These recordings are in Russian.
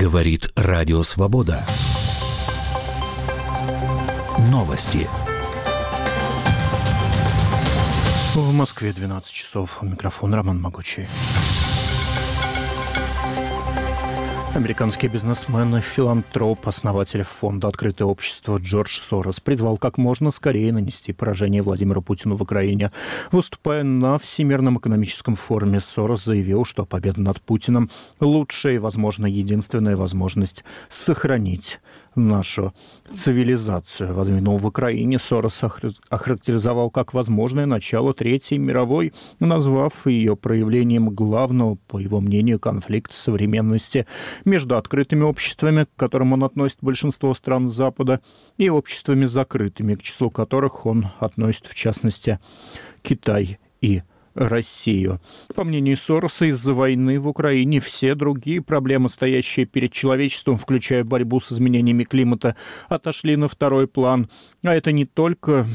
Говорит Радио Свобода. Новости. В Москве 12 часов. У микрофона Роман Могучий. Американский бизнесмен и филантроп, основатель фонда «Открытое общество» Джордж Сорос призвал как можно скорее нанести поражение Владимиру Путину в Украине. Выступая на Всемирном экономическом форуме, Сорос заявил, что победа над Путиным – лучшая и, возможно, единственная возможность сохранить нашу цивилизацию. Войну в Украине Сорос охарактеризовал как возможное начало Третьей мировой, назвав ее проявлением главного, по его мнению, конфликта современности между открытыми обществами, к которым он относит большинство стран Запада, и обществами закрытыми, к числу которых он относит, в частности, Китай и Россию. По мнению Сороса, из-за войны в Украине все другие проблемы, стоящие перед человечеством, включая борьбу с изменениями климата, отошли на второй план. А это не только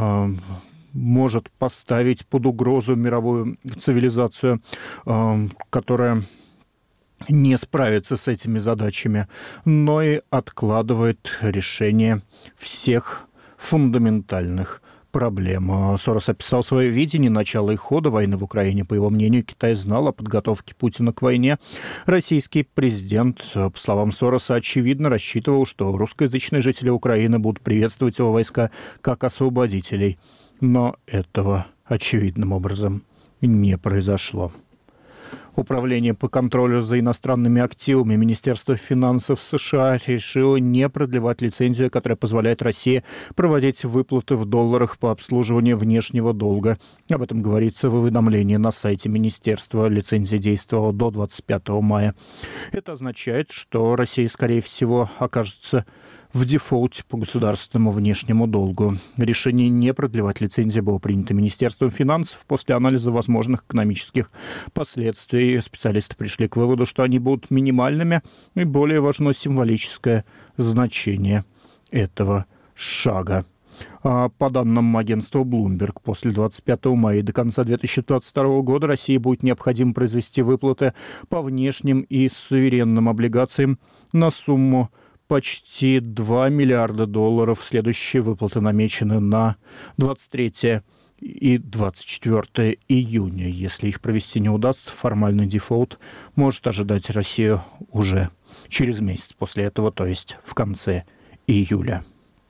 может поставить под угрозу мировую цивилизацию, которая не справится с этими задачами, но и откладывает решение всех фундаментальных проблем. Сорос описал свое видение начала и хода войны в Украине. По его мнению, Китай знал о подготовке Путина к войне. Российский президент, по словам Сороса, очевидно рассчитывал, что русскоязычные жители Украины будут приветствовать его войска как освободителей. Но этого очевидным образом не произошло. Управление по контролю за иностранными активами Министерства финансов США решило не продлевать лицензию, которая позволяет России проводить выплаты в долларах по обслуживанию внешнего долга. Об этом говорится в уведомлении на сайте Министерства. Лицензия действовала до 25 мая. Это означает, что Россия, скорее всего, окажется в дефолте по государственному внешнему долгу. Решение не продлевать лицензию было принято Министерством финансов после анализа возможных экономических последствий. Специалисты пришли к выводу, что они будут минимальными, и более важно символическое значение этого шага. По данным агентства Bloomberg, после 25 мая и до конца 2022 года России будет необходимо произвести выплаты по внешним и суверенным облигациям на сумму почти $2 миллиарда. Следующие выплаты намечены на 23 и 24 июня. Если их провести не удастся, формальный дефолт может ожидать Россию уже через месяц после этого, то есть в конце июля.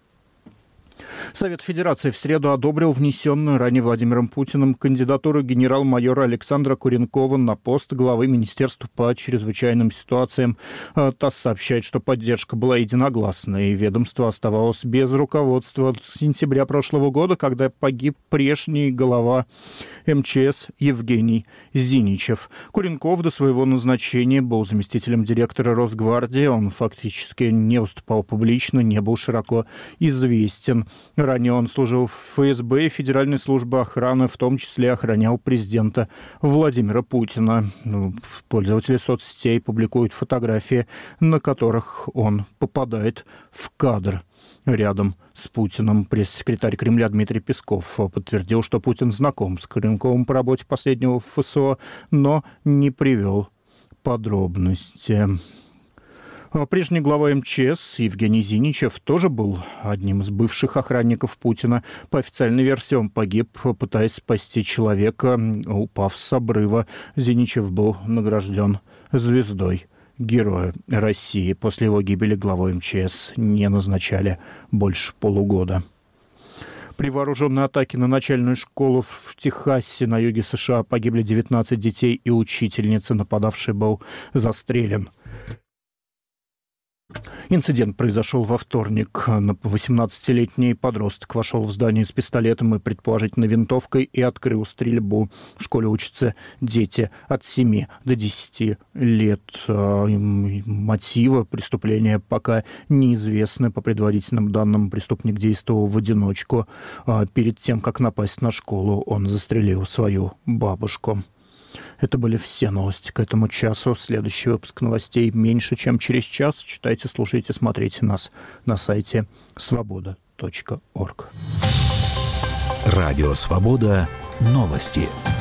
Совет Федерации в среду одобрил внесенную ранее Владимиром Путиным кандидатуру генерал-майора Александра Куренкова на пост главы Министерства по чрезвычайным ситуациям. ТАСС сообщает, что поддержка была единогласной, и ведомство оставалось без руководства с сентября прошлого года, когда погиб прежний глава МЧС Евгений Зиничев. Куренков до своего назначения был заместителем директора Росгвардии. Он фактически не выступал публично, не был широко известен. Ранее он служил в ФСБ и Федеральной службе охраны, в том числе охранял президента Владимира Путина. Пользователи соцсетей публикуют фотографии, на которых он попадает в кадр рядом с Путиным. Пресс-секретарь Кремля Дмитрий Песков подтвердил, что Путин знаком с Куренковым по работе последнего в ФСО, но не привел подробности. Прежний глава МЧС Евгений Зиничев тоже был одним из бывших охранников Путина. По официальной версии он погиб, пытаясь спасти человека, упав с обрыва. Зиничев был награжден звездой Героя России. После его гибели главой МЧС не назначали больше полугода. При вооруженной атаке на начальную школу в Техасе на юге США погибли 19 детей и учительница. Нападавший был застрелен. Инцидент произошел во вторник. 18-летний подросток вошел в здание с пистолетом и, предположительно, винтовкой и открыл стрельбу. В школе учатся дети от 7 до 10 лет. Мотивы преступления пока неизвестны. По предварительным данным, преступник действовал в одиночку. Перед тем, как напасть на школу, он застрелил свою бабушку. Это были все новости к этому часу. Следующий выпуск новостей меньше, чем через час. Читайте, слушайте, смотрите нас на сайте svoboda.org. Радио «Свобода». Новости.